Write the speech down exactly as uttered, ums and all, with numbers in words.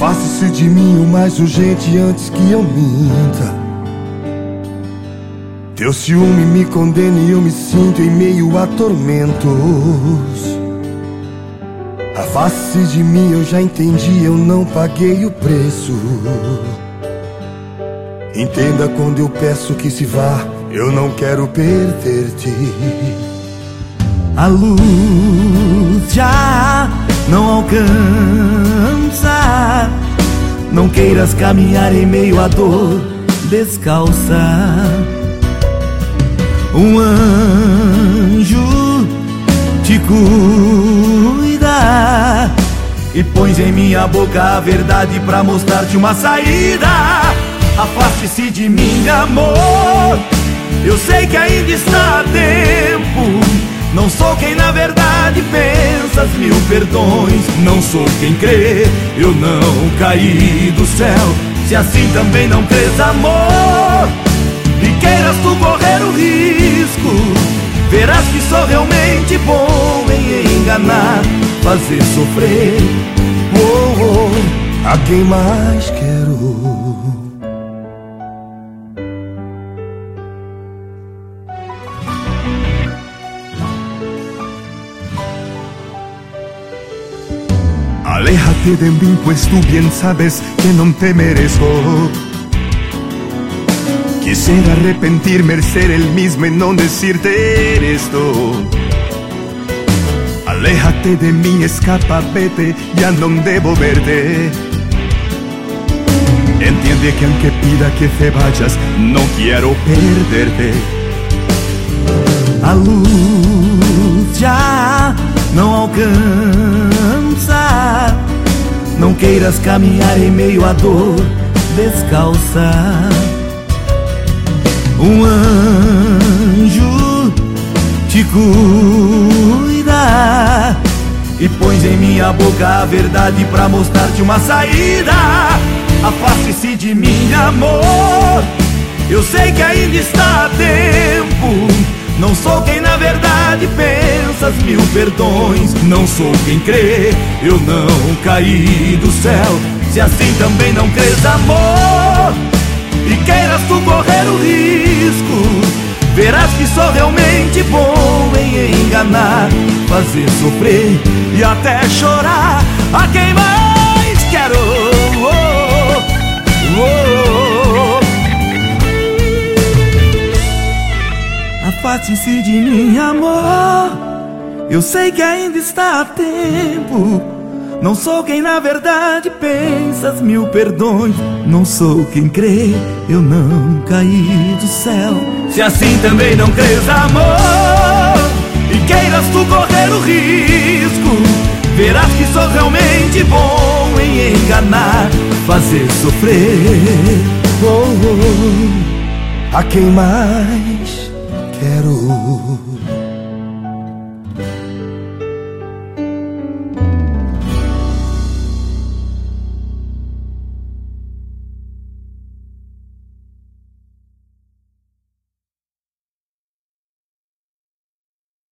Afaste-se de mim o mais urgente antes que eu minta. Teu ciúme me condena e eu me sinto em meio a tormentos. Afaste-se de mim, eu já entendi, eu não paguei o preço. Entenda quando eu peço que se vá, eu não quero perder-te. A luz já não alcança. Não queiras caminhar em meio à dor descalça. Um anjo te cuida e pões em minha boca a verdade pra mostrar-te uma saída. Afaste-se de mim, amor, eu sei que ainda está a tempo. Não sou quem na verdade pensas, mil perdões. Não sou quem crê, eu não caí do céu. Se assim também não crês, amor, e queiras tu correr o risco, verás que sou realmente bom em enganar, fazer sofrer. Oh, oh, a quem mais quero. Aléjate de mí, pues tú bien sabes que no te merezco. Quisiera arrepentirme, ser el mismo y no decirte esto. Aléjate de mí, escapa, vete, ya no debo verte. Entiende que aunque pida que te vayas, no quiero perderte. A luz já não alcança. Não queiras caminhar em meio à dor descalça. Um anjo te cuida e pões em minha boca a verdade pra mostrar-te uma saída. Afaste-se de mim, amor, eu sei que ainda está a tempo. Não sou quem na verdade pensas, mil perdões. Não sou quem crê, eu não caí do céu. Se assim também não crês, amor, e queiras tu correr o risco, verás que sou realmente bom em enganar, fazer sofrer e até chorar. A quem mais quero. Oh, oh, oh. Afaste-se de mim, amor, eu sei que ainda está a tempo. Não sou quem na verdade pensas, mil perdões. Não sou quem crê, eu não caí do céu. Se assim também não crês, amor, e queiras tu correr o risco, verás que sou realmente bom em enganar, fazer sofrer. Oh, oh, a quem mais quero.